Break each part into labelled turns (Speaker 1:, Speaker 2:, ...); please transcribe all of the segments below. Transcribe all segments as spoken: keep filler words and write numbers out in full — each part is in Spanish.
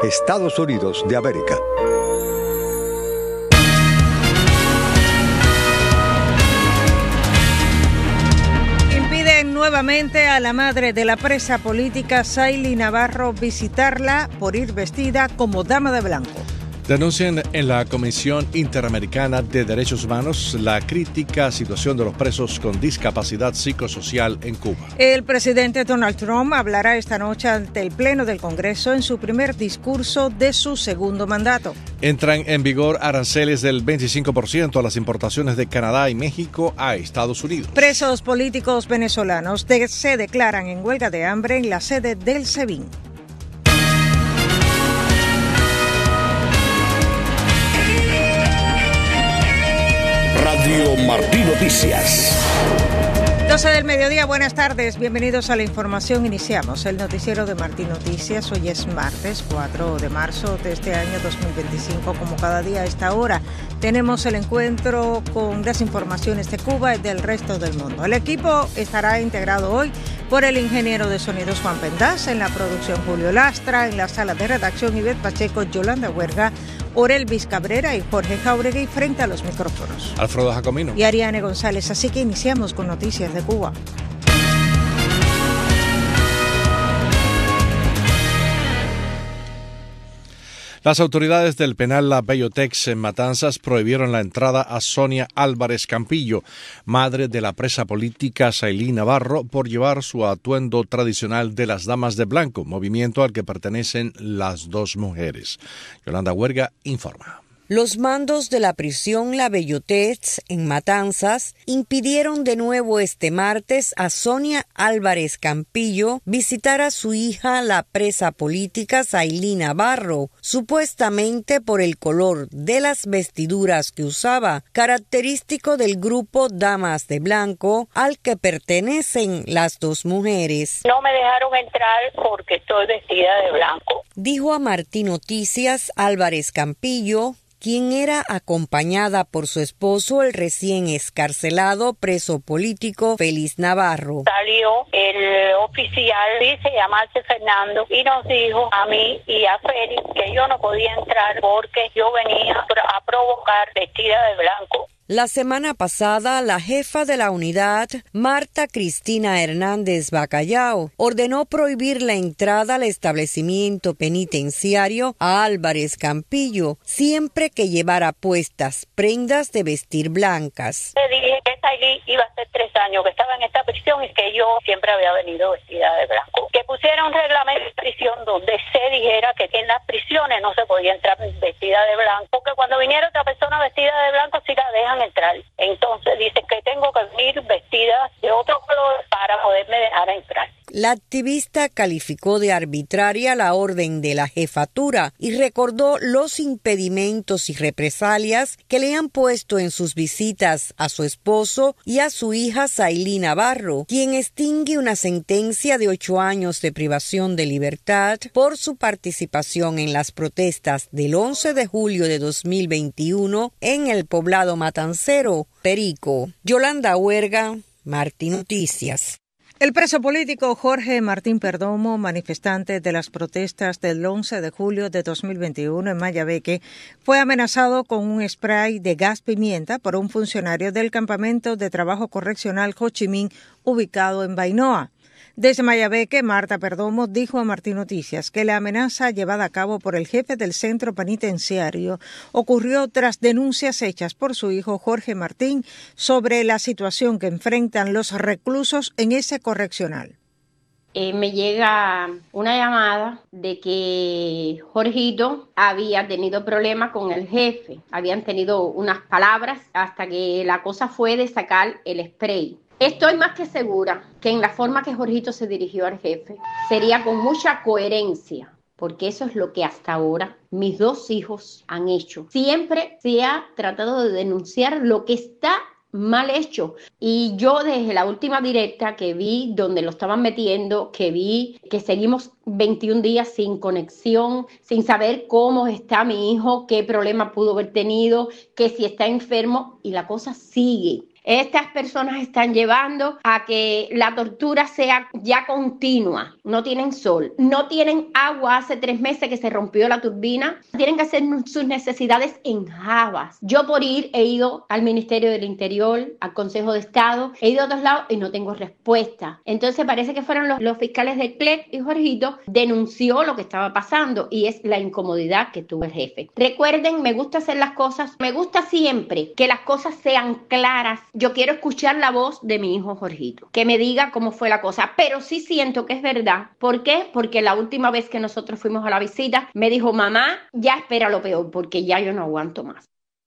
Speaker 1: Estados Unidos de América.
Speaker 2: Impiden nuevamente a la madre de la presa política Saily Navarro visitarla por ir vestida como dama de blanco.
Speaker 3: Denuncian en la Comisión Interamericana de Derechos Humanos la crítica situación de los presos con discapacidad psicosocial en Cuba.
Speaker 2: El presidente Donald Trump hablará esta noche ante el Pleno del Congreso en su primer discurso de su segundo mandato.
Speaker 3: Entran en vigor aranceles del veinticinco por ciento a las importaciones de Canadá y México a Estados Unidos.
Speaker 2: Presos políticos venezolanos de- se declaran en huelga de hambre en la sede del SEBIN.
Speaker 4: Radio Martí Noticias.
Speaker 2: doce del mediodía, buenas tardes, bienvenidos a la información. Iniciamos el noticiero de Martí Noticias. Hoy es martes cuatro de marzo de este año dos mil veinticinco. Como cada día a esta hora tenemos el encuentro con las informaciones de Cuba y del resto del mundo. El equipo estará integrado hoy por el ingeniero de sonidos Juan Pendaz, en la producción Julio Lastra, en la sala de redacción Ivette Pacheco, Yolanda Huerga, Orelvis Cabrera y Jorge Jauregui frente a los micrófonos.
Speaker 3: Alfredo Jacomino.
Speaker 2: Y Ariane González. Así que iniciamos con noticias de Cuba.
Speaker 3: Las autoridades del penal La Bellotex en Matanzas prohibieron la entrada a Sonia Álvarez Campillo, madre de la presa política Saily Navarro, por llevar su atuendo tradicional de las damas de blanco, movimiento al que pertenecen las dos mujeres. Yolanda Huerga informa.
Speaker 5: Los mandos de la prisión La Bellotex en Matanzas impidieron de nuevo este martes a Sonia Álvarez Campillo visitar a su hija, la presa política Saily Navarro, supuestamente por el color de las vestiduras que usaba, característico del grupo Damas de Blanco al que pertenecen las dos mujeres.
Speaker 6: No me dejaron entrar porque estoy vestida de blanco,
Speaker 5: dijo a Martí Noticias Álvarez Campillo, quien era acompañada por su esposo, el recién excarcelado preso político Félix Navarro.
Speaker 6: Salió el oficial, dice llamarse Fernando, y nos dijo a mí y a Félix que yo no podía entrar porque yo venía a provocar vestida de blanco.
Speaker 5: La semana pasada, la jefa de la unidad, Marta Cristina Hernández Bacallao, ordenó prohibir la entrada al establecimiento penitenciario a Álvarez Campillo, siempre que llevara puestas prendas de vestir blancas.
Speaker 6: Le dije que Saily iba a hacer tres años que estaba en esta prisión y que yo siempre había venido vestida de blanco. Que pusiera un reglamento de prisión donde se dijera que en las prisiones no se podía entrar vestida de blanco, porque cuando viniera otra persona vestida de blanco sí la dejan entrar. Entonces dice que tengo que venir vestida de otro color para poderme dejar entrar.
Speaker 5: La activista calificó de arbitraria la orden de la jefatura y recordó los impedimentos y represalias que le han puesto en sus visitas a su esposo y a su hija Saily Navarro, quien extingue una sentencia de ocho años de privación de libertad por su participación en las protestas del once de julio de dos mil veintiuno en el poblado matancero Perico. Yolanda Huerga, Martí Noticias.
Speaker 2: El preso político Jorge Martín Perdomo, manifestante de las protestas del once de julio de dos mil veintiuno en Mayabeque, fue amenazado con un spray de gas pimienta por un funcionario del campamento de trabajo correccional Ho Chi Minh, ubicado en Bainoa. Desde Mayabeque, Marta Perdomo dijo a Martí Noticias que la amenaza llevada a cabo por el jefe del centro penitenciario ocurrió tras denuncias hechas por su hijo Jorge Martín sobre la situación que enfrentan los reclusos en ese correccional.
Speaker 7: Eh, me llega una llamada de que Jorgito había tenido problemas con el jefe, habían tenido unas palabras hasta que la cosa fue de sacar el spray. Estoy más que segura que en la forma que Jorgito se dirigió al jefe sería con mucha coherencia, porque eso es lo que hasta ahora mis dos hijos han hecho. Siempre se ha tratado de denunciar lo que está mal hecho. Y yo desde la última directa que vi donde lo estaban metiendo, que vi que seguimos veintiún días sin conexión, sin saber cómo está mi hijo, qué problema pudo haber tenido, que si está enfermo, y la cosa sigue. Estas personas están llevando a que la tortura sea ya continua. No tienen sol, no tienen agua. Hace tres meses que se rompió la turbina. Tienen que hacer sus necesidades en Javas. Yo por ir he ido al Ministerio del Interior, al Consejo de Estado, he ido a otros lados y no tengo respuesta. Entonces parece que fueron los, los fiscales del C L E C y Jorgito denunció lo que estaba pasando y es la incomodidad que tuvo el jefe. Recuerden, me gusta hacer las cosas, me gusta siempre que las cosas sean claras. Yo quiero escuchar la voz de mi hijo Jorgito, que me diga cómo fue la cosa, pero sí siento que es verdad. ¿Por qué? Porque la última vez que nosotros fuimos a la visita, me dijo, mamá, ya espera lo peor, porque ya yo no aguanto más.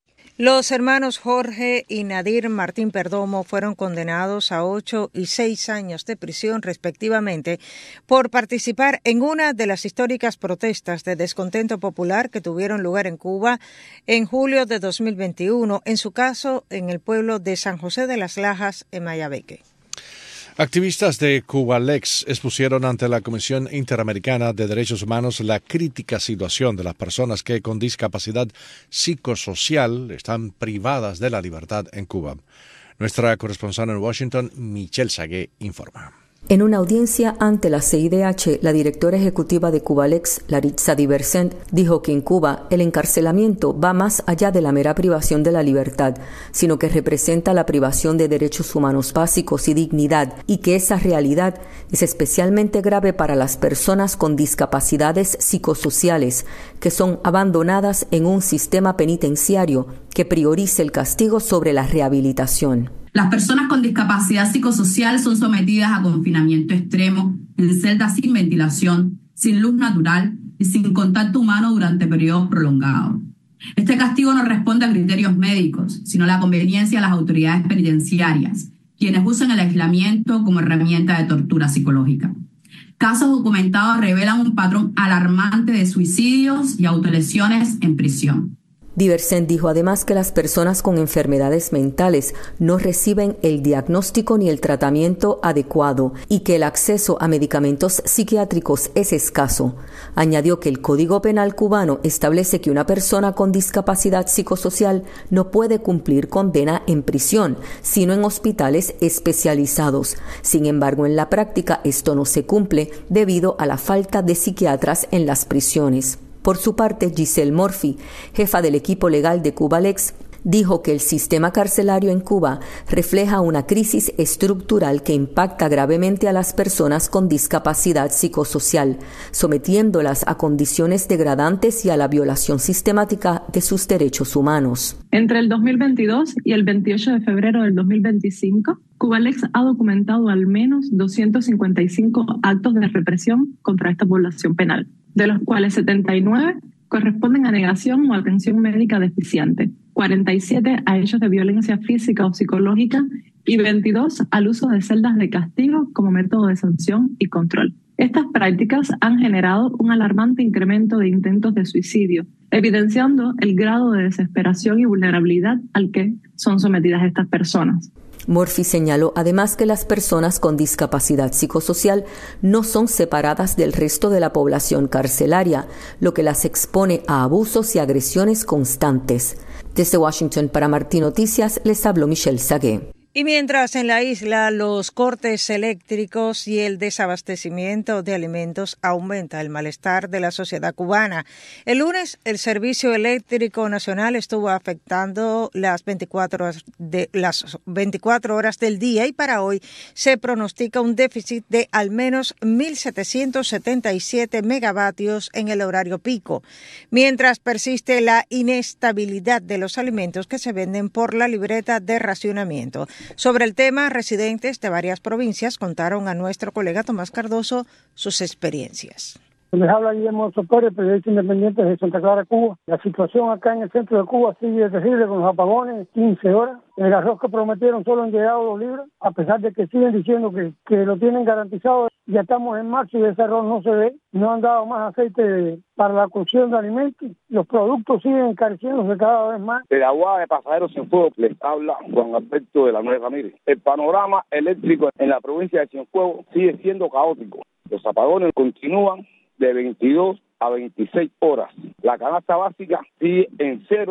Speaker 2: Los hermanos Jorge y Nadir Martín Perdomo fueron condenados a ocho y seis años de prisión respectivamente por participar en una de las históricas protestas de descontento popular que tuvieron lugar en Cuba en julio de dos mil veintiuno, en su caso en el pueblo de San José de las Lajas, en Mayabeque.
Speaker 3: Activistas de Cubalex expusieron ante la Comisión Interamericana de Derechos Humanos la crítica situación de las personas que con discapacidad psicosocial están privadas de la libertad en Cuba. Nuestra corresponsal en Washington, Michelle Sagué, informa.
Speaker 8: En una audiencia ante la C I D H, la directora ejecutiva de Cubalex, Laritza Diversent, dijo que en Cuba el encarcelamiento va más allá de la mera privación de la libertad, sino que representa la privación de derechos humanos básicos y dignidad, y que esa realidad es especialmente grave para las personas con discapacidades psicosociales, que son abandonadas en un sistema penitenciario que priorice el castigo sobre la rehabilitación.
Speaker 9: Las personas con discapacidad psicosocial son sometidas a confinamiento extremo en celdas sin ventilación, sin luz natural y sin contacto humano durante periodos prolongados. Este castigo no responde a criterios médicos, sino a la conveniencia de las autoridades penitenciarias, quienes usan el aislamiento como herramienta de tortura psicológica. Casos documentados revelan un patrón alarmante de suicidios y autolesiones en prisión.
Speaker 8: Diversent dijo además que las personas con enfermedades mentales no reciben el diagnóstico ni el tratamiento adecuado y que el acceso a medicamentos psiquiátricos es escaso. Añadió que el Código Penal cubano establece que una persona con discapacidad psicosocial no puede cumplir condena en prisión, sino en hospitales especializados. Sin embargo, en la práctica esto no se cumple debido a la falta de psiquiatras en las prisiones. Por su parte, Giselle Murphy, jefa del equipo legal de Cubalex, dijo que el sistema carcelario en Cuba refleja una crisis estructural que impacta gravemente a las personas con discapacidad psicosocial, sometiéndolas a condiciones degradantes y a la violación sistemática de sus derechos humanos.
Speaker 10: Entre el dos mil veintidós y el veintiocho de febrero del dos mil veinticinco, Cubalex ha documentado al menos doscientos cincuenta y cinco actos de represión contra esta población penal, de los cuales setenta y nueve corresponden a negación o atención médica deficiente, cuarenta y siete a hechos de violencia física o psicológica y veintidós al uso de celdas de castigo como método de sanción y control. Estas prácticas han generado un alarmante incremento de intentos de suicidio, evidenciando el grado de desesperación y vulnerabilidad al que son sometidas estas personas.
Speaker 8: Murphy señaló además que las personas con discapacidad psicosocial no son separadas del resto de la población carcelaria, lo que las expone a abusos y agresiones constantes. Desde Washington para Martí Noticias les habló Michelle Sagué.
Speaker 2: Y mientras en la isla los cortes eléctricos y el desabastecimiento de alimentos aumenta el malestar de la sociedad cubana. El lunes el Servicio Eléctrico Nacional estuvo afectando las veinticuatro horas, de, las veinticuatro horas del día y para hoy se pronostica un déficit de al menos mil setecientos setenta y siete megavatios en el horario pico, mientras persiste la inestabilidad de los alimentos que se venden por la libreta de racionamiento. Sobre el tema, residentes de varias provincias contaron a nuestro colega Tomás Cardoso sus experiencias.
Speaker 11: Les habla Guillermo Sotore, periodista independiente de Santa Clara, Cuba. La situación acá en el centro de Cuba sigue terrible con los apagones, quince horas. El arroz que prometieron solo han llegado dos libras, a pesar de que siguen diciendo que, que lo tienen garantizado. Ya estamos en marzo y ese arroz no se ve. No han dado más aceite para la cocción de alimentos. Los productos siguen encareciéndose cada vez más.
Speaker 12: De la Aguada de Pasajeros Cienfuegos les habla Juan Alberto de la Nueva Ramírez. El panorama eléctrico en la provincia de Cienfuegos sigue siendo caótico. Los apagones continúan de veintidós a veintiséis horas. La canasta básica sigue en cero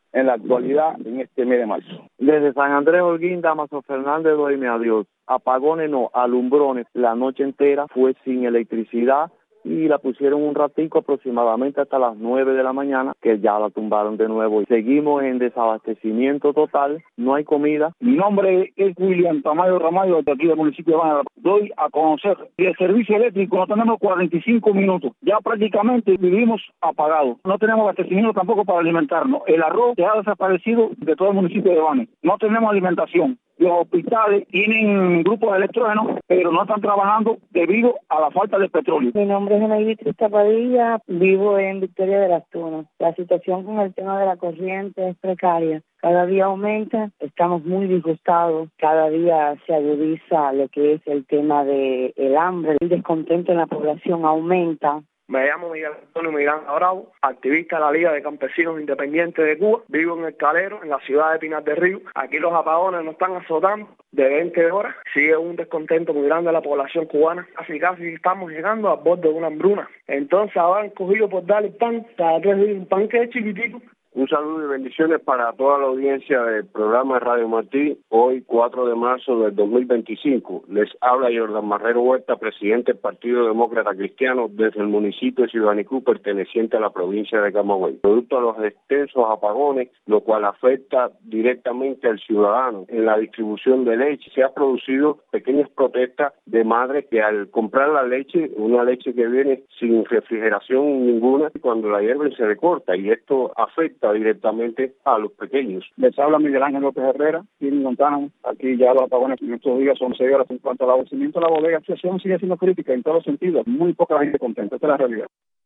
Speaker 12: en la actualidad en este mes de marzo.
Speaker 13: Desde San Andrés Holguín, Damaso Fernández, doyme adiós. Apagones no, alumbrones la noche entera, fue sin electricidad y la pusieron un ratico aproximadamente hasta las nueve de la mañana, que ya la tumbaron de nuevo. Seguimos en desabastecimiento total, no hay comida.
Speaker 14: Mi nombre es William Tamayo Ramallo, de aquí del municipio de Bávaro. Doy a conocer que el servicio eléctrico no tenemos cuarenta y cinco minutos. Ya prácticamente vivimos apagados. No tenemos abastecimiento tampoco para alimentarnos. El arroz se ha desaparecido de todo el municipio de Bávaro. No tenemos alimentación. Los hospitales tienen grupos de electrógenos, pero no están trabajando debido a la falta de petróleo.
Speaker 15: Mi nombre es Ana Trista Padilla, vivo en Victoria de las Tunas. La situación con el tema de la corriente es precaria. Cada día aumenta, estamos muy disgustados, cada día se agudiza lo que es el tema del hambre, el descontento en la población aumenta.
Speaker 16: Me llamo Miguel Antonio Miranda Bravo, activista de la Liga de Campesinos Independientes de Cuba. Vivo en El Calero, en la ciudad de Pinar del Río. Aquí los apagones nos están azotando de veinte horas. Sigue un descontento muy grande de la población cubana. Casi casi estamos llegando al borde de una hambruna. Entonces ahora han cogido por darle pan, cada tres días un pan que es chiquitico.
Speaker 17: Un saludo y bendiciones para toda la audiencia del programa de Radio Martí. Hoy, cuatro de marzo del dos mil veinticinco, les habla Jordan Marrero Huerta, presidente del Partido Demócrata Cristiano desde el municipio de Cibanicú, perteneciente a la provincia de Camagüey. Producto de los extensos apagones, lo cual afecta directamente al ciudadano en la distribución de leche, se ha producido pequeñas protestas de madres que al comprar la leche, una leche que viene sin refrigeración ninguna, cuando la hierven se le corta, y esto afecta directamente a los pequeños.
Speaker 14: Les habla Miguel Ángel López Herrera, y Montana. Aquí ya los apagones en estos días son seis horas. En cuanto al abastecimiento de la bodega, la situación sigue siendo crítica en todos los sentidos. Muy poca gente contenta, esta es la realidad.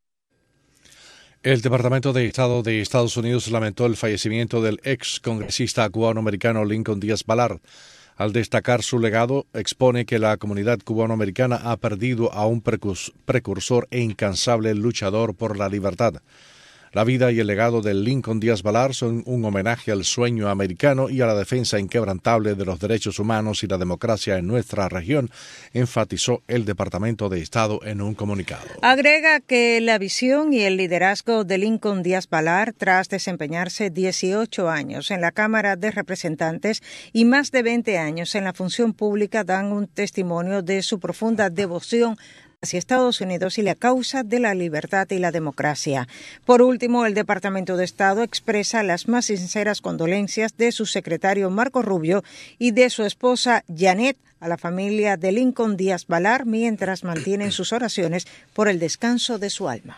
Speaker 3: El Departamento de Estado de Estados Unidos lamentó el fallecimiento del ex congresista cubano-americano Lincoln Díaz Balart. Al destacar su legado, expone que la comunidad cubano-americana ha perdido a un precursor e incansable luchador por la libertad. La vida y el legado de Lincoln Díaz Balart son un homenaje al sueño americano y a la defensa inquebrantable de los derechos humanos y la democracia en nuestra región, enfatizó el Departamento de Estado en un comunicado.
Speaker 2: Agrega que la visión y el liderazgo de Lincoln Díaz Balart, tras desempeñarse dieciocho años en la Cámara de Representantes y más de veinte años en la función pública, dan un testimonio de su profunda devoción hacia Estados Unidos y la causa de la libertad y la democracia. Por último, el Departamento de Estado expresa las más sinceras condolencias de su secretario Marco Rubio y de su esposa Janet a la familia de Lincoln Díaz Balart, mientras mantienen sus oraciones por el descanso de su alma.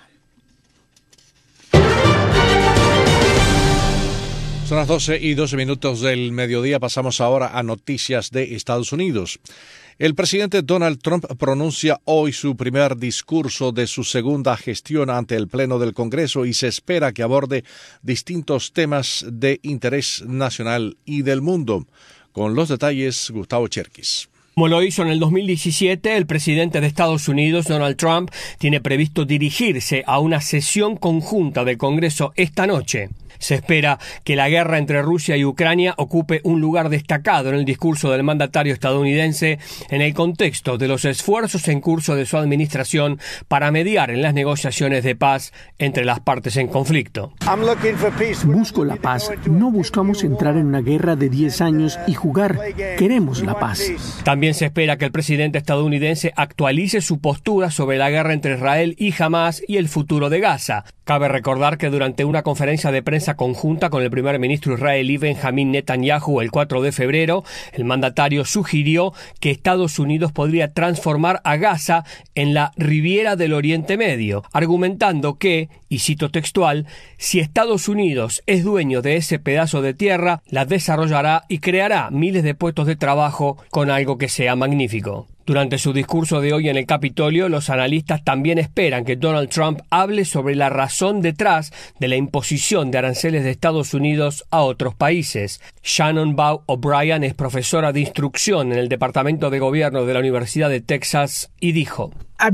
Speaker 3: Son las doce y doce minutos del mediodía. Pasamos ahora a noticias de Estados Unidos. El presidente Donald Trump pronuncia hoy su primer discurso de su segunda gestión ante el Pleno del Congreso y se espera que aborde distintos temas de interés nacional y del mundo. Con los detalles, Gustavo Cherkis.
Speaker 18: Como lo hizo en el dos mil diecisiete, el presidente de Estados Unidos, Donald Trump, tiene previsto dirigirse a una sesión conjunta del Congreso esta noche. Se espera que la guerra entre Rusia y Ucrania ocupe un lugar destacado en el discurso del mandatario estadounidense en el contexto de los esfuerzos en curso de su administración para mediar en las negociaciones de paz entre las partes en conflicto.
Speaker 19: Busco la paz. No buscamos entrar en una guerra de diez años y jugar. Queremos la paz.
Speaker 18: También se espera que el presidente estadounidense actualice su postura sobre la guerra entre Israel y Hamás y el futuro de Gaza. Cabe recordar que durante una conferencia de prensa conjunta con el primer ministro israelí Benjamín Netanyahu el cuatro de febrero, el mandatario sugirió que Estados Unidos podría transformar a Gaza en la Riviera del Oriente Medio, argumentando que, y cito textual, si Estados Unidos es dueño de ese pedazo de tierra, la desarrollará y creará miles de puestos de trabajo con algo que sea magnífico. Durante su discurso de hoy en el Capitolio, los analistas también esperan que Donald Trump hable sobre la razón detrás de la imposición de aranceles de Estados Unidos a otros países. Shannon Bow O'Brien es profesora de instrucción en el Departamento de Gobierno de la Universidad de Texas y dijo: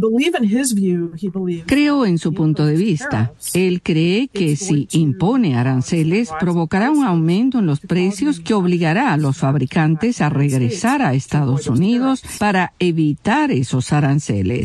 Speaker 20: Creo en su punto de vista. Él cree que si impone aranceles, provocará un aumento en los precios que obligará a los fabricantes a regresar a Estados Unidos para evitar esos aranceles.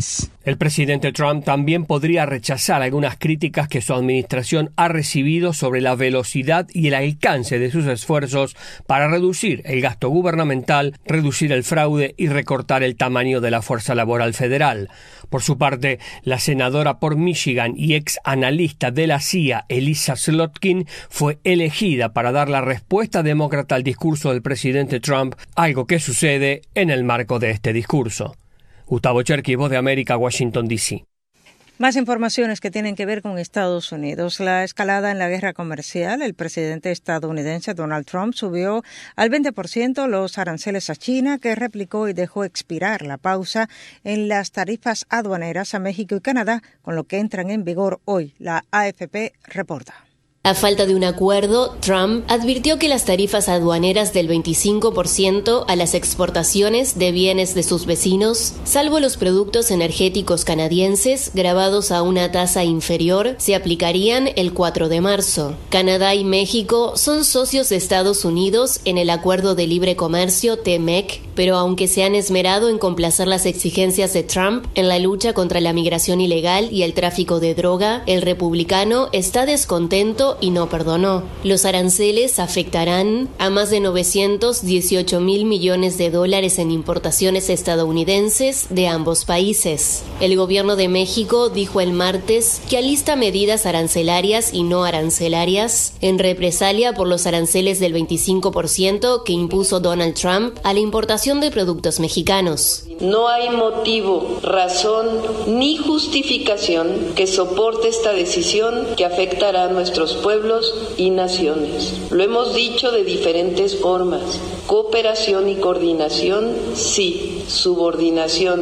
Speaker 18: El presidente Trump también podría rechazar algunas críticas que su administración ha recibido sobre la velocidad y el alcance de sus esfuerzos para reducir el gasto gubernamental, reducir el fraude y recortar el tamaño de la fuerza laboral federal. Por su parte, la senadora por Michigan y ex analista de la C I A, Elissa Slotkin, fue elegida para dar la respuesta demócrata al discurso del presidente Trump, algo que sucede en el marco de este discurso. Gustavo Cherky, Voz de América, Washington, D C
Speaker 2: Más informaciones que tienen que ver con Estados Unidos. La escalada en la guerra comercial. El presidente estadounidense Donald Trump subió al veinte por ciento los aranceles a China, que replicó y dejó expirar la pausa en las tarifas aduaneras a México y Canadá, con lo que entran en vigor hoy. La A F P reporta.
Speaker 21: A falta de un acuerdo, Trump advirtió que las tarifas aduaneras del veinticinco por ciento a las exportaciones de bienes de sus vecinos, salvo los productos energéticos canadienses grabados a una tasa inferior, se aplicarían el cuatro de marzo. Canadá y México son socios de Estados Unidos en el Acuerdo de Libre Comercio T M E C, pero aunque se han esmerado en complacer las exigencias de Trump en la lucha contra la migración ilegal y el tráfico de droga, el republicano está descontento y no perdonó. Los aranceles afectarán a más de novecientos dieciocho mil millones de dólares en importaciones estadounidenses de ambos países. El gobierno de México dijo el martes que alista medidas arancelarias y no arancelarias en represalia por los aranceles del veinticinco por ciento que impuso Donald Trump a la importación de productos mexicanos.
Speaker 22: No hay motivo, razón ni justificación que soporte esta decisión que afectará a nuestros pueblos y naciones. Lo hemos dicho de diferentes formas. Cooperación y coordinación, sí. Subordinación,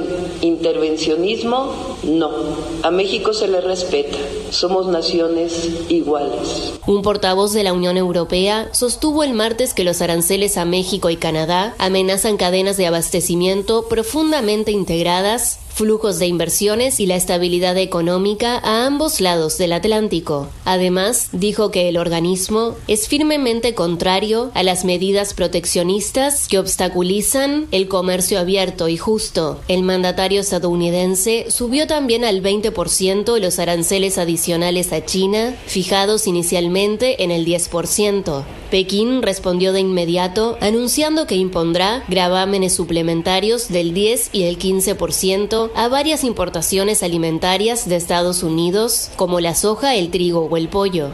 Speaker 22: intervencionismo, no. A México se le respeta. Somos naciones iguales.
Speaker 21: Un portavoz de la Unión Europea sostuvo el martes que los aranceles a México y Canadá amenazan cadenas de abastecimiento profundamente integradas, flujos de inversiones y la estabilidad económica a ambos lados del Atlántico. Además, dijo que el organismo es firmemente contrario a las medidas proteccionistas que obstaculizan el comercio abierto y justo. El mandatario estadounidense subió también al veinte por ciento los aranceles adicionales a China, fijados inicialmente en el diez por ciento. Pekín respondió de inmediato, anunciando que impondrá gravámenes suplementarios del diez y el quince por ciento a varias importaciones alimentarias de Estados Unidos, como la soja, el trigo o el pollo.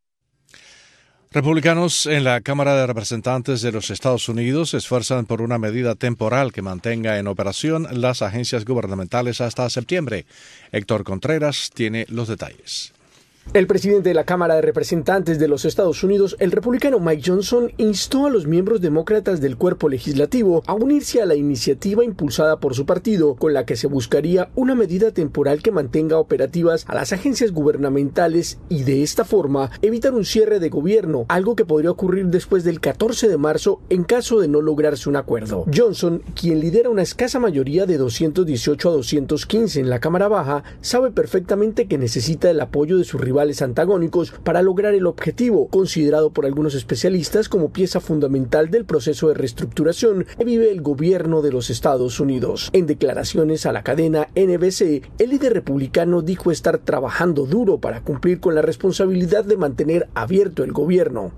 Speaker 3: Republicanos en la Cámara de Representantes de los Estados Unidos se esfuerzan por una medida temporal que mantenga en operación las agencias gubernamentales hasta septiembre. Héctor Contreras tiene los detalles.
Speaker 19: El presidente de la Cámara de Representantes de los Estados Unidos, el republicano Mike Johnson, instó a los miembros demócratas del cuerpo legislativo a unirse a la iniciativa impulsada por su partido, con la que se buscaría una medida temporal que mantenga operativas a las agencias gubernamentales y de esta forma evitar un cierre de gobierno, algo que podría ocurrir después del catorce de marzo en caso de no lograrse un acuerdo. Johnson, quien lidera una escasa mayoría de doscientos dieciocho a doscientos quince en la Cámara Baja, sabe perfectamente que necesita el apoyo de su rival antagónicos para lograr el objetivo, considerado por algunos especialistas como pieza fundamental del proceso de reestructuración que vive el gobierno de los Estados Unidos. En declaraciones a la cadena N B C, el líder republicano dijo estar trabajando duro para cumplir con la responsabilidad de mantener abierto el gobierno.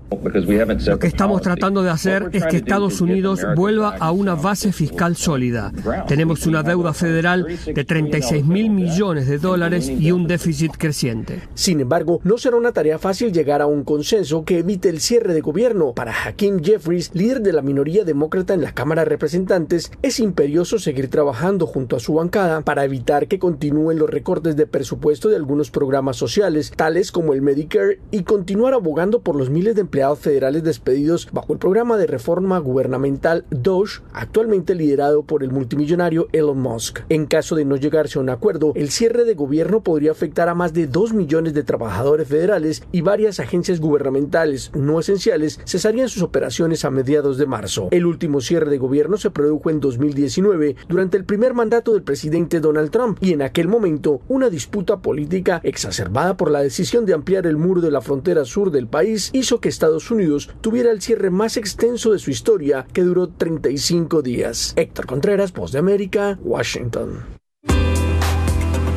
Speaker 18: Lo que estamos tratando de hacer es que Estados Unidos vuelva a una base fiscal sólida. Tenemos una deuda federal de treinta y seis mil millones de dólares y un déficit creciente.
Speaker 19: Sin embargo, no será una tarea fácil llegar a un consenso que evite el cierre de gobierno. Para Hakeem Jeffries, líder de la minoría demócrata en la Cámara de Representantes, es imperioso seguir trabajando junto a su bancada para evitar que continúen los recortes de presupuesto de algunos programas sociales, tales como el Medicare, y continuar abogando por los miles de empleados federales despedidos bajo el programa de reforma gubernamental DOGE, actualmente liderado por el multimillonario Elon Musk. En caso de no llegarse a un acuerdo, el cierre de gobierno podría afectar a más de dos millones de trabajadores federales y varias agencias gubernamentales no esenciales cesarían sus operaciones a mediados de marzo. El último cierre de gobierno se produjo en dos mil diecinueve durante el primer mandato del presidente Donald Trump y en aquel momento una disputa política exacerbada por la decisión de ampliar el muro de la frontera sur del país hizo que Estados Unidos tuviera el cierre más extenso de su historia, que duró treinta y cinco días. Héctor Contreras, Voz de América, Washington.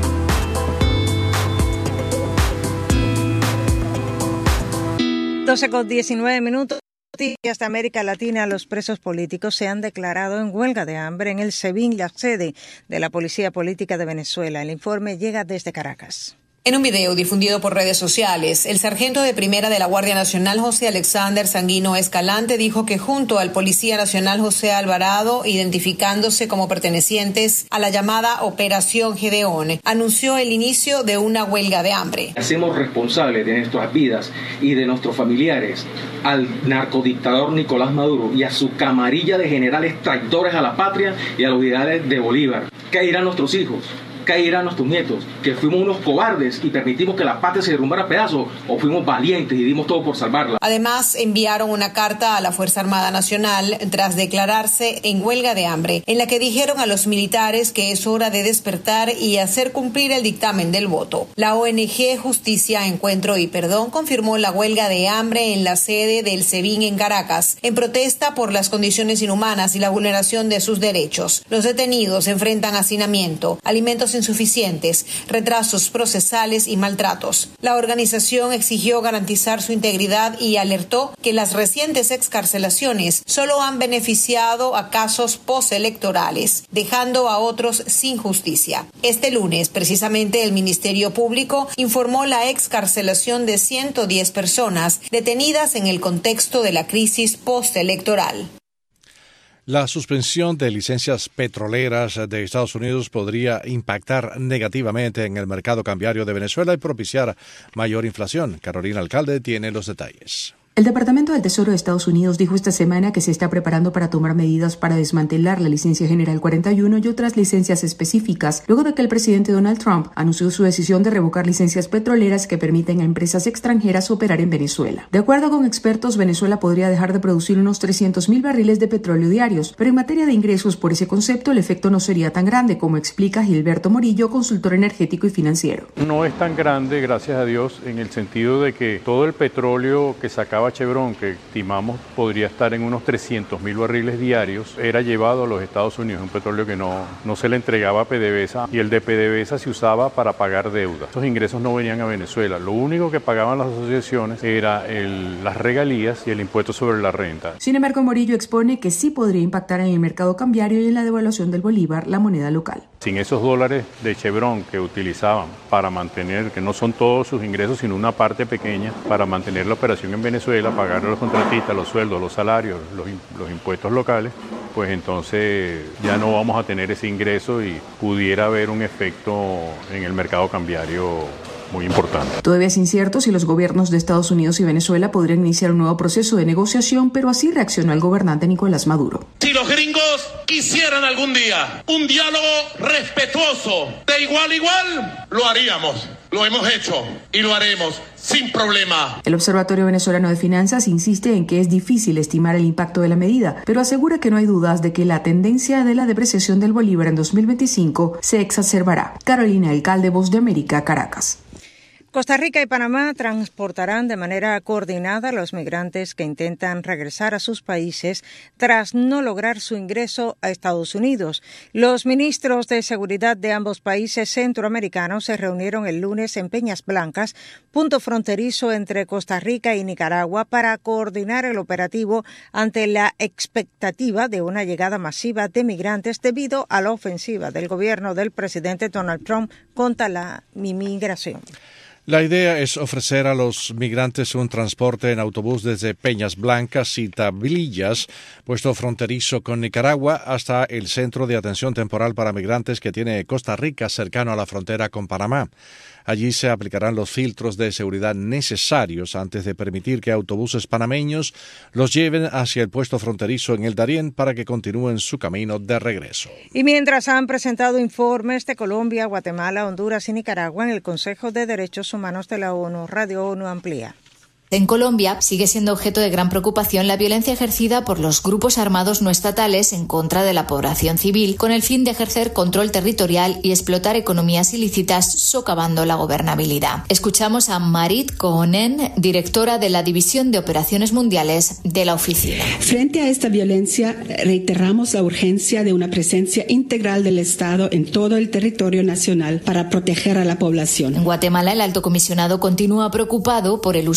Speaker 2: doce con diecinueve minutos. Noticias de América Latina. Los presos políticos se han declarado en huelga de hambre en el SEBIN, la sede de la Policía Política de Venezuela. El informe llega desde Caracas.
Speaker 1: En un video difundido por redes sociales, el sargento de primera de la Guardia Nacional, José Alexander Sanguino Escalante, dijo que junto al Policía Nacional José Alvarado, identificándose como pertenecientes a la llamada Operación Gedeón, anunció el inicio de una huelga de hambre.
Speaker 4: Hacemos responsables de nuestras vidas y de nuestros familiares al narcodictador Nicolás Maduro y a su camarilla de generales traidores a la patria y a los ideales de Bolívar. ¿Qué dirán nuestros hijos? ¿Qué dirán nuestros nietos? ¿Que fuimos unos cobardes y permitimos que la patria se derrumbara a pedazos? ¿O fuimos valientes y dimos todo por salvarla?
Speaker 1: Además, enviaron una carta a la Fuerza Armada Nacional tras declararse en huelga de hambre, en la que dijeron a los militares que es hora de despertar y hacer cumplir el dictamen del voto. La O N G Justicia, Encuentro y Perdón confirmó la huelga de hambre en la sede del SEBIN en Caracas, en protesta por las condiciones inhumanas y la vulneración de sus derechos. Los detenidos enfrentan hacinamiento, alimentos insuficientes, retrasos procesales y maltratos. La organización exigió garantizar su integridad y alertó que las recientes excarcelaciones solo han beneficiado a casos postelectorales, dejando a otros sin justicia. Este lunes, precisamente, el Ministerio Público informó la excarcelación de ciento diez personas detenidas en el contexto de la crisis postelectoral.
Speaker 3: La suspensión de licencias petroleras de Estados Unidos podría impactar negativamente en el mercado cambiario de Venezuela y propiciar mayor inflación. Carolina Alcalde tiene los detalles.
Speaker 23: El Departamento del Tesoro de Estados Unidos dijo esta semana que se está preparando para tomar medidas para desmantelar la licencia general cuarenta y uno y otras licencias específicas, luego de que el presidente Donald Trump anunció su decisión de revocar licencias petroleras que permiten a empresas extranjeras operar en Venezuela. De acuerdo con expertos, Venezuela podría dejar de producir unos trescientos mil barriles de petróleo diarios, pero en materia de ingresos por ese concepto el efecto no sería tan grande, como explica Gilberto Morillo, consultor energético y financiero.
Speaker 24: No es tan grande, gracias a Dios, en el sentido de que todo el petróleo que sacaba Chevron, que estimamos podría estar en unos trescientos mil barriles diarios, era llevado a los Estados Unidos, un petróleo que no, no se le entregaba a PDVSA, y el de PDVSA se usaba para pagar deuda. Estos ingresos no venían a Venezuela, lo único que pagaban las asociaciones era el, las regalías y el impuesto sobre la renta.
Speaker 23: Sin embargo, Morillo expone que sí podría impactar en el mercado cambiario y en la devaluación del bolívar, la moneda local.
Speaker 24: Sin esos dólares de Chevron que utilizaban para mantener, que no son todos sus ingresos, sino una parte pequeña, para mantener la operación en Venezuela, pagar a los contratistas, los sueldos, los salarios, los, los impuestos locales, pues entonces ya no vamos a tener ese ingreso y pudiera haber un efecto en el mercado cambiario muy importante.
Speaker 23: Todavía es incierto si los gobiernos de Estados Unidos y Venezuela podrían iniciar un nuevo proceso de negociación, pero así reaccionó el gobernante Nicolás Maduro.
Speaker 25: Si los gringos quisieran algún día un diálogo respetuoso, de igual a igual, lo haríamos. Lo hemos hecho y lo haremos sin problema.
Speaker 23: El Observatorio Venezolano de Finanzas insiste en que es difícil estimar el impacto de la medida, pero asegura que no hay dudas de que la tendencia de la depreciación del bolívar en dos mil veinticinco se exacerbará. Carolina Alcalde, Voz de América, Caracas.
Speaker 2: Costa Rica y Panamá transportarán de manera coordinada a los migrantes que intentan regresar a sus países tras no lograr su ingreso a Estados Unidos. Los ministros de Seguridad de ambos países centroamericanos se reunieron el lunes en Peñas Blancas, punto fronterizo entre Costa Rica y Nicaragua, para coordinar el operativo ante la expectativa de una llegada masiva de migrantes debido a la ofensiva del gobierno del presidente Donald Trump contra la inmigración.
Speaker 3: La idea es ofrecer a los migrantes un transporte en autobús desde Peñas Blancas y Tablillas, puesto fronterizo con Nicaragua, hasta el Centro de Atención Temporal para Migrantes que tiene Costa Rica, cercano a la frontera con Panamá. Allí se aplicarán los filtros de seguridad necesarios antes de permitir que autobuses panameños los lleven hacia el puesto fronterizo en el Darién para que continúen su camino de regreso.
Speaker 2: Y mientras han presentado informes de Colombia, Guatemala, Honduras y Nicaragua en el Consejo de Derechos Humanos de la ONU, Radio ONU amplía.
Speaker 26: En Colombia sigue siendo objeto de gran preocupación la violencia ejercida por los grupos armados no estatales en contra de la población civil, con el fin de ejercer control territorial y explotar economías ilícitas, socavando la gobernabilidad. Escuchamos a Marit Cohonen, directora de la División de Operaciones Mundiales de la oficina.
Speaker 27: Frente a esta violencia, reiteramos la urgencia de una presencia integral del Estado en todo el territorio nacional para proteger a la población.
Speaker 26: En Guatemala, el alto comisionado continúa preocupado por el uso indebido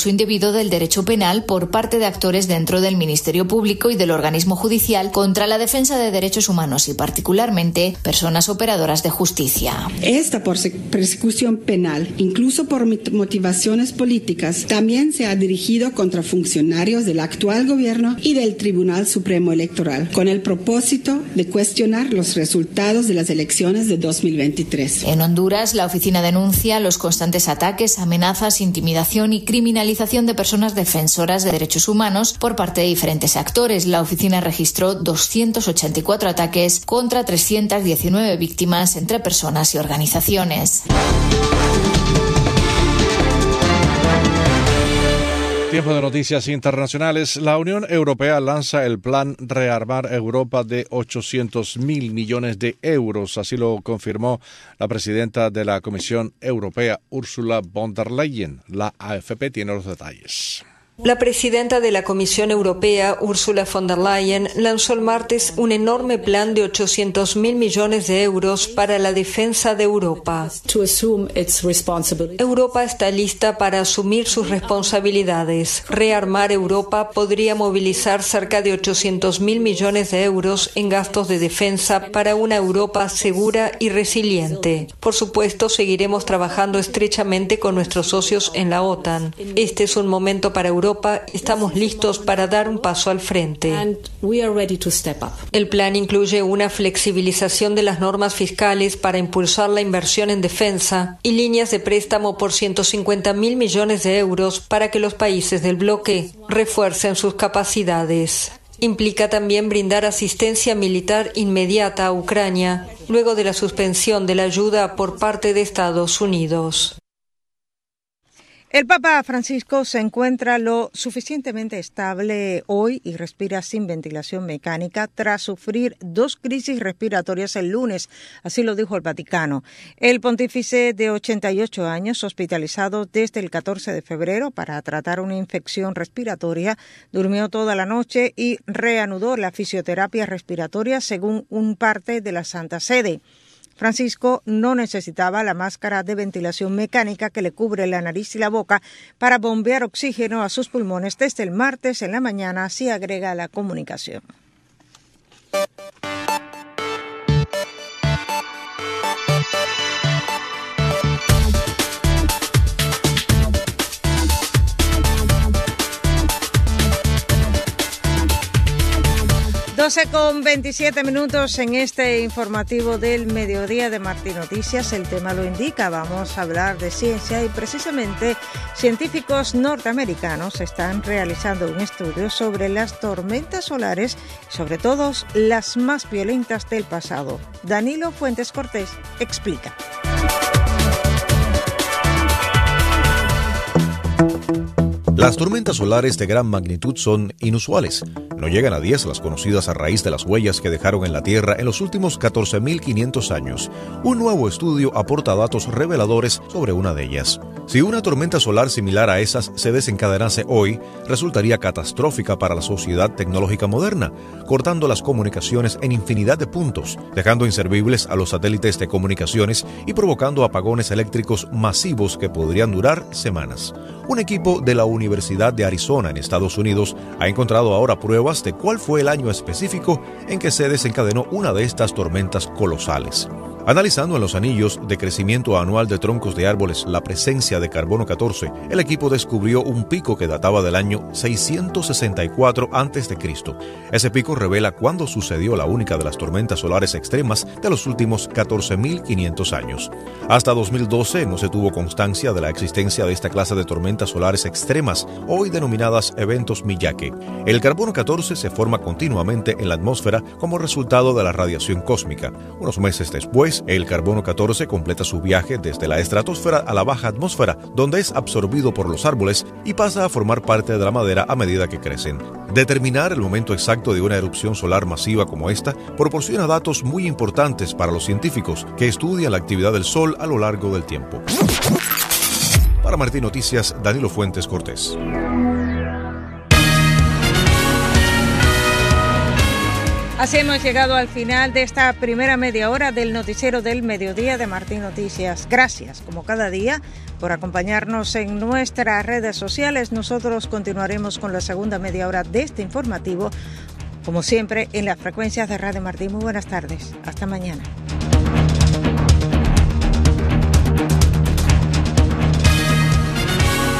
Speaker 26: cumplimiento del derecho penal por parte de actores dentro del Ministerio Público y del organismo judicial contra la defensa de derechos humanos y particularmente personas operadoras de justicia.
Speaker 27: Esta persecución penal, incluso por motivaciones políticas, también se ha dirigido contra funcionarios del actual gobierno y del Tribunal Supremo Electoral, con el propósito de cuestionar los resultados de las elecciones de dos mil veintitrés.
Speaker 26: En Honduras, la oficina denuncia los constantes ataques, amenazas, intimidación y criminalización de personas defensoras de derechos humanos por parte de diferentes actores. La oficina registró doscientos ochenta y cuatro ataques contra trescientas diecinueve víctimas entre personas y organizaciones.
Speaker 3: Tiempo de noticias internacionales. La Unión Europea lanza el plan Rearmar Europa de ochocientos mil millones de euros. Así lo confirmó la presidenta de la Comisión Europea, Ursula von der Leyen. La A F P tiene los detalles.
Speaker 5: La presidenta de la Comisión Europea, Ursula von der Leyen, lanzó el martes un enorme plan de ochocientos mil millones de euros para la defensa de Europa. Europa está lista para asumir sus responsabilidades. Rearmar Europa podría movilizar cerca de ochocientos mil millones de euros en gastos de defensa para una Europa segura y resiliente. Por supuesto, seguiremos trabajando estrechamente con nuestros socios en la OTAN. Este es un momento para Europa. Estamos listos para dar un paso al frente. El plan incluye una flexibilización de las normas fiscales para impulsar la inversión en defensa y líneas de préstamo por ciento cincuenta mil millones de euros para que los países del bloque refuercen sus capacidades. Implica también brindar asistencia militar inmediata a Ucrania luego de la suspensión de la ayuda por parte de Estados Unidos.
Speaker 2: El Papa Francisco se encuentra lo suficientemente estable hoy y respira sin ventilación mecánica tras sufrir dos crisis respiratorias el lunes, así lo dijo el Vaticano. El pontífice de ochenta y ocho años, hospitalizado desde el catorce de febrero para tratar una infección respiratoria, durmió toda la noche y reanudó la fisioterapia respiratoria según un parte de la Santa Sede. Francisco no necesitaba la máscara de ventilación mecánica que le cubre la nariz y la boca para bombear oxígeno a sus pulmones desde el martes en la mañana, así agrega la comunicación. doce con veintisiete minutos en este informativo del mediodía de Martí Noticias. El tema lo indica, vamos a hablar de ciencia y precisamente científicos norteamericanos están realizando un estudio sobre las tormentas solares, sobre todo las más violentas del pasado. Danilo Fuentes Cortés explica.
Speaker 6: Las tormentas solares de gran magnitud son inusuales. No llegan a diez las conocidas a raíz de las huellas que dejaron en la Tierra en los últimos catorce mil quinientos años. Un nuevo estudio aporta datos reveladores sobre una de ellas. Si una tormenta solar similar a esas se desencadenase hoy, resultaría catastrófica para la sociedad tecnológica moderna, cortando las comunicaciones en infinidad de puntos, dejando inservibles a los satélites de comunicaciones y provocando apagones eléctricos masivos que podrían durar semanas. Un equipo de la Universidad de Arizona en Estados Unidos ha encontrado ahora pruebas de cuál fue el año específico en que se desencadenó una de estas tormentas colosales. Analizando en los anillos de crecimiento anual de troncos de árboles la presencia de carbono catorce, el equipo descubrió un pico que databa del año seiscientos sesenta y cuatro antes de Cristo. Ese pico revela cuándo sucedió la única de las tormentas solares extremas de los últimos catorce mil quinientos años. Hasta dos mil doce no se tuvo constancia de la existencia de esta clase de tormentas solares extremas, hoy denominadas eventos Miyake. El carbono catorce se forma continuamente en la atmósfera como resultado de la radiación cósmica. Unos meses después, el carbono catorce completa su viaje desde la estratosfera a la baja atmósfera, donde es absorbido por los árboles y pasa a formar parte de la madera a medida que crecen. Determinar el momento exacto de una erupción solar masiva como esta proporciona datos muy importantes para los científicos que estudian la actividad del Sol a lo largo del tiempo. Para Martí Noticias, Danilo Fuentes
Speaker 2: Así hemos llegado al final de esta primera media hora del noticiero del mediodía de Martín Noticias. Gracias, como cada día, por acompañarnos en nuestras redes sociales. Nosotros continuaremos con la segunda media hora de este informativo, como siempre, en las frecuencias de Radio Martín. Muy buenas tardes. Hasta mañana.